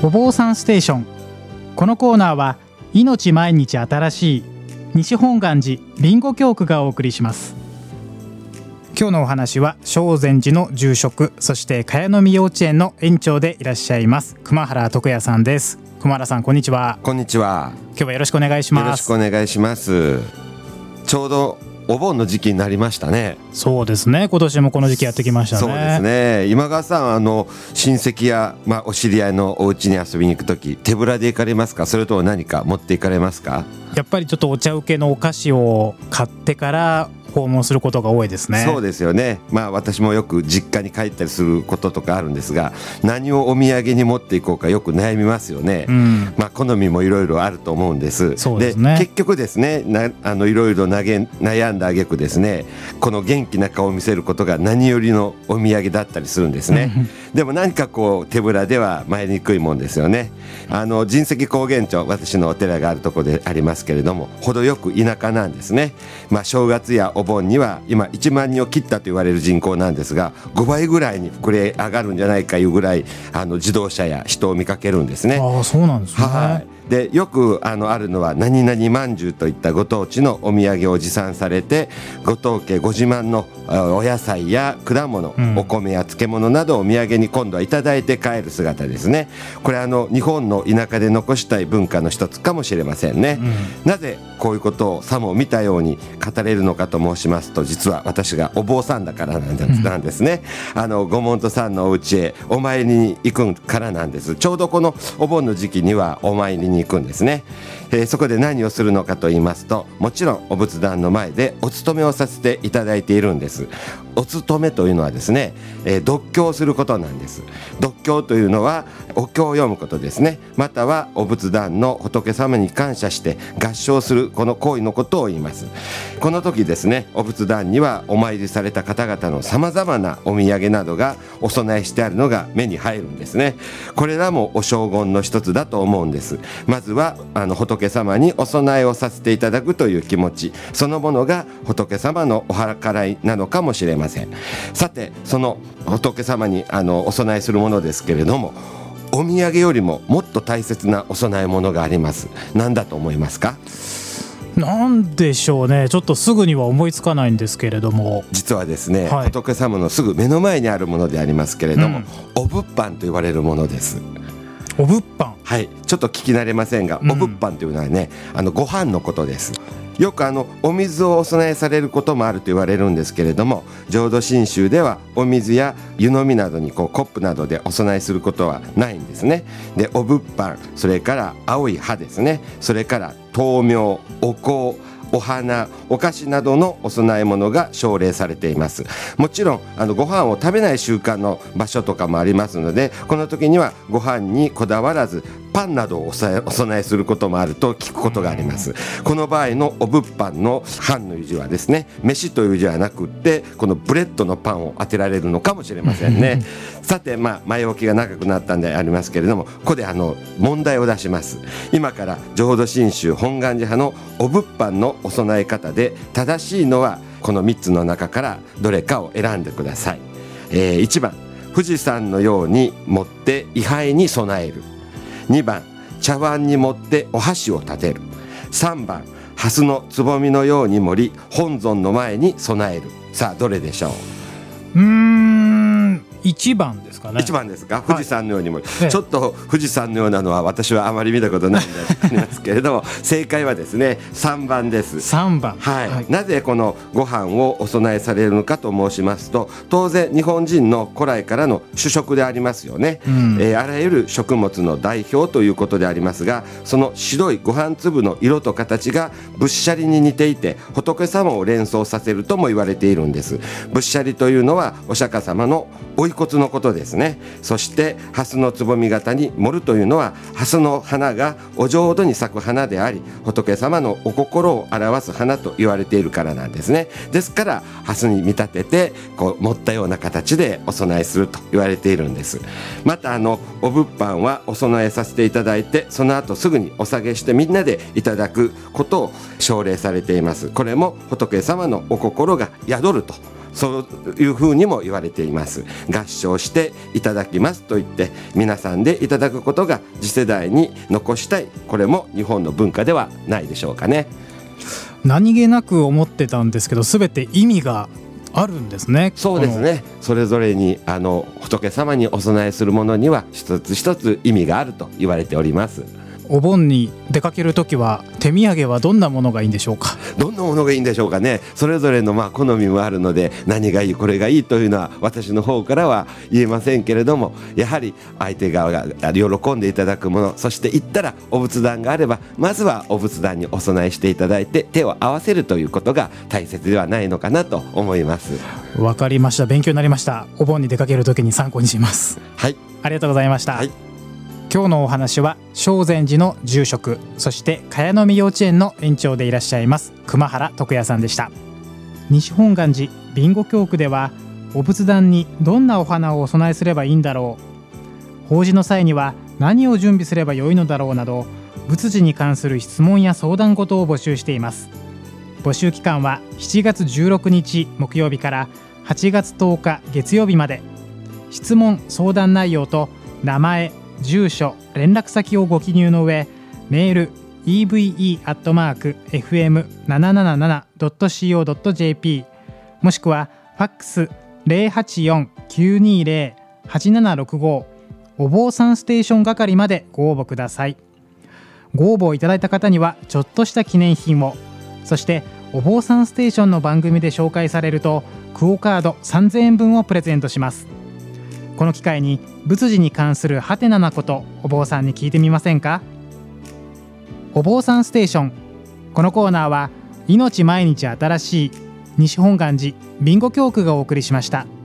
お坊さんステーション。このコーナーは命毎日新しい西本願寺りんご教区がお送りします。今日のお話は正禅寺の住職、そして茅野見幼稚園の園長でいらっしゃいます熊原徳也さんです。熊原さん、こんにちは。 こんにちは。 今日はよろしくお願いします。 よろしくお願いします。ちょうどお盆の時期になりましたね。 そうですね、今年もこの時期やってきましたね。 そうですね。今川さん、親戚や、お知り合いのお家に遊びに行くとき、手ぶらで行かれますか？それとも何か持って行かれますか？ やっぱりちょっとお茶受けのお菓子を買ってから訪問することが多いですね。 そうですよね。私もよく実家に帰ったりすることとかあるんですが、何をお土産に持っていこうかよく悩みますよね。好みもいろいろあると思うんです。 そうですね。 結局ですね、いろいろ悩んだ挙句ですね、この元気な顔を見せることが何よりのお土産だったりするんですね。でも何か手ぶらでは参りにくいもんですよね。神石高原町、私のお寺があるところでありますけれども、程よく田舎なんですね。正月やお盆には今1万人を切ったと言われる人口なんですが、5倍ぐらいに膨れ上がるんじゃないかいうぐらい自動車や人を見かけるんですね。 ああ、そうなんですね。 はい。でよくあるのは何々まんじゅうといったご当地のお土産を持参されて、ご当家ご自慢のお野菜や果物、お米や漬物などをお土産に今度はいただいて帰る姿ですね。これ日本の田舎で残したい文化の一つかもしれませんね。なぜこういうことをさも見たように語れるのかと申しますと、実は私がお坊さんだからなんですね。ご門徒さんのお家へお参りに行くからなんです。ちょうどこのお盆の時期にはお参りに行くんですね。そこで何をするのかと言いますと、もちろんお仏壇の前でお勤めをさせていただいているんです。お勤めというのはですね、読経をすることなんです。読経というのはお経を読むことですね。またはお仏壇の仏様に感謝して合唱するこの行為のことを言います。この時ですね、お仏壇にはお参りされた方々のさまざまなお土産などがお供えしてあるのが目に入るんですね。これらもお荘厳の一つだと思うんです。まずは仏様にお供えをさせていただくという気持ちそのものが仏様のお計らいなのかもしれません。さて、その仏様にお供えするものですけれども、お土産よりももっと大切なお供え物があります。何だと思いますか？ なんでしょうね。ちょっとすぐには思いつかないんですけれども、 実はですね、仏様のすぐ目の前にあるものでありますけれども、お仏飯と言われるものです。 お仏飯、 はい、ちょっと聞き慣れませんが、お仏飯というのはね、ご飯のことです。よくお水をお供えされることもあると言われるんですけれども、浄土真宗ではお水や湯飲みなどにコップなどでお供えすることはないんですね。で、お仏飯、それから青い葉ですね、それから豆苗、お香、お花、お菓子などのお供え物が奨励されています。もちろんご飯を食べない習慣の場所とかもありますので、この時にはご飯にこだわらずパンなどをお供えすることもあると聞くことがあります。この場合のお仏飯の飯の字はですね、飯という字はなくって、このブレッドのパンを当てられるのかもしれませんね。さて、前置きが長くなったんでありますけれども、ここで問題を出します。今から浄土真宗本願寺派のお仏飯のお供え方で正しいのはこの3つの中からどれかを選んでください。1番、富士山のように持って位牌に備える。2番、茶碗に盛ってお箸を立てる。3番、蓮のつぼみのように盛り本尊の前に備える。さあ、どれでしょう ？1番ですかね。 1番ですか？富士山のようにも、ちょっと富士山のようなのは私はあまり見たことないんですけれども正解はですね、3番です。 3番、 なぜこのご飯をお供えされるのかと申しますと、当然日本人の古来からの主食でありますよね。あらゆる食物の代表ということでありますが、その白いご飯粒の色と形が仏舎利に似ていて、仏様を連想させるとも言われているんです。仏舎利というのはお釈迦様のお遺骨のことですね。そして蓮のつぼみ型に盛るというのは、蓮の花がお浄土に咲く花であり、仏様のお心を表す花と言われているからなんですね。ですから蓮に見立てて盛ったような形でお供えすると言われているんです。またお仏飯はお供えさせていただいて、その後すぐにお下げしてみんなでいただくことを奨励されています。これも仏様のお心が宿るとそういうふうにも言われています。合唱していただきますと言って皆さんでいただくことが次世代に残したい、これも日本の文化ではないでしょうかね。 何気なく思ってたんですけど、全て意味があるんですね。 そうですね。それぞれに仏様にお供えするものには一つ一つ意味があると言われております。 お盆に出かけるときは手土産はどんなものがいいんでしょうか。 どんなものがいいんでしょうかね。それぞれの好みもあるので、何がいいこれがいいというのは私の方からは言えませんけれども、やはり相手側が喜んでいただくもの、そして行ったらお仏壇があればまずはお仏壇にお供えしていただいて手を合わせるということが大切ではないのかなと思います。 わかりました。勉強になりました。お盆に出かけるときに参考にします。 はい、 ありがとうございました。 はい、 今日のお話は正禅寺の住職、そして茅の実幼稚園の園長でいらっしゃいます熊原徳也さんでした。西本願寺備後教区ではお仏壇にどんなお花をお供えすればいいんだろう、法事の際には何を準備すればよいのだろうなど、仏事に関する質問や相談事を募集しています。募集期間は7月16日木曜日から8月10日月曜日まで。質問相談内容と名前、住所、連絡先をご記入の上、メール eve@fm777.co.jp もしくはファックス 084-920-8765 お坊さんステーション係までご応募ください。ご応募いただいた方にはちょっとした記念品を、そしてお坊さんステーションの番組で紹介されるとクオカード3000円分をプレゼントします。この機会に仏事に関するハテナなことお坊さんに聞いてみませんか。お坊さんステーション。このコーナーは命毎日新しい西本願寺備後教区がお送りしました。